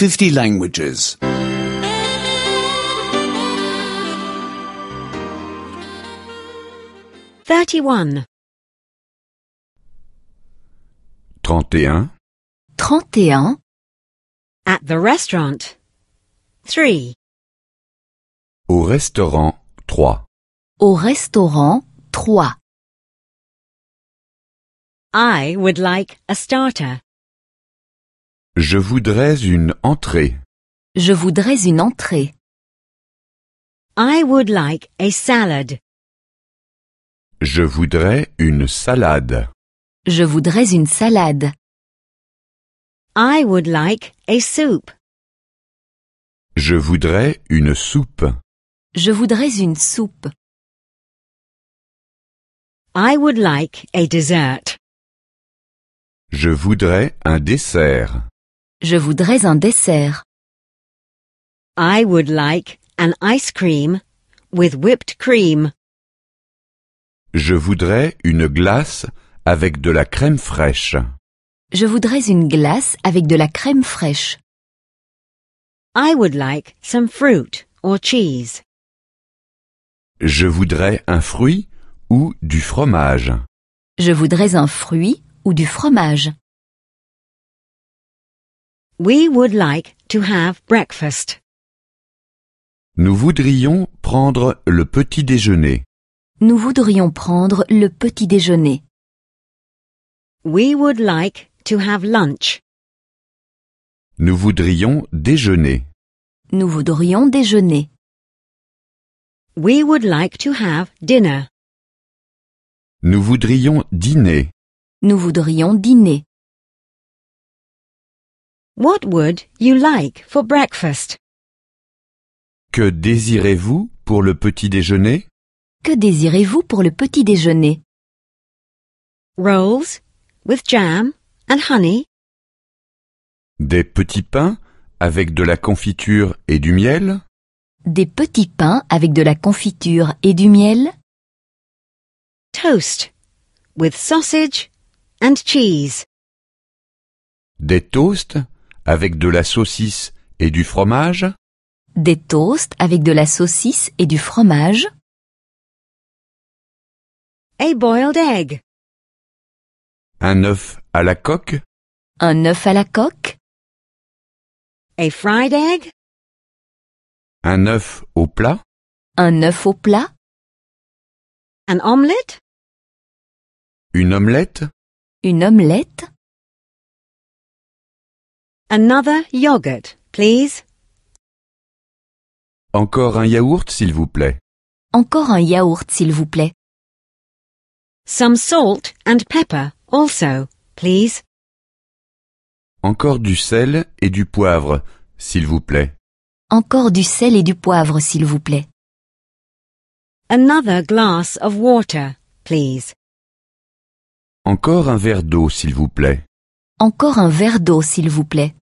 50 languages. 31. 31. 31. At the restaurant. 3. Au restaurant 3. Au restaurant 3. I would like a starter. Je voudrais une entrée. Je voudrais une entrée. I would like a salad. Je voudrais une salade. Je voudrais une salade. I would like a soup. Je voudrais une soupe. Je voudrais une soupe. I would like a dessert. Je voudrais un dessert. Je voudrais un dessert. I would like an ice cream with whipped cream. Je voudrais une glace avec de la crème fraîche. Je voudrais une glace avec de la crème fraîche. I would like some fruit or cheese. Je voudrais un fruit ou du fromage. Je voudrais un fruit ou du fromage. We would like to have breakfast. Nous voudrions prendre le petit déjeuner. Nous voudrions prendre le petit déjeuner. We would like to have lunch. Nous voudrions déjeuner. Nous voudrions déjeuner. We would like to have dinner. Nous voudrions dîner. Nous voudrions dîner. What would you like for breakfast? Que désirez-vous pour le petit déjeuner? Que désirez-vous pour le petit déjeuner? Rolls with jam and honey. Des petits pains avec de la confiture et du miel? Des petits pains avec de la confiture et du miel? Toast with sausage and cheese. Des toasts avec de la saucisse et du fromage? Des toasts avec de la saucisse et du fromage? A boiled egg. Un œuf à la coque? Un œuf à la coque? A fried egg. Un œuf au plat? Un œuf au plat? An omelette. Une omelette? Une omelette? Another yogurt, please. Encore un yaourt, s'il vous plaît. Encore un yaourt, s'il vous plaît. Some salt and pepper also, please. Encore du sel et du poivre, s'il vous plaît. Encore du sel et du poivre, s'il vous plaît. Another glass of water, please. Encore un verre d'eau, s'il vous plaît. Encore un verre d'eau, s'il vous plaît.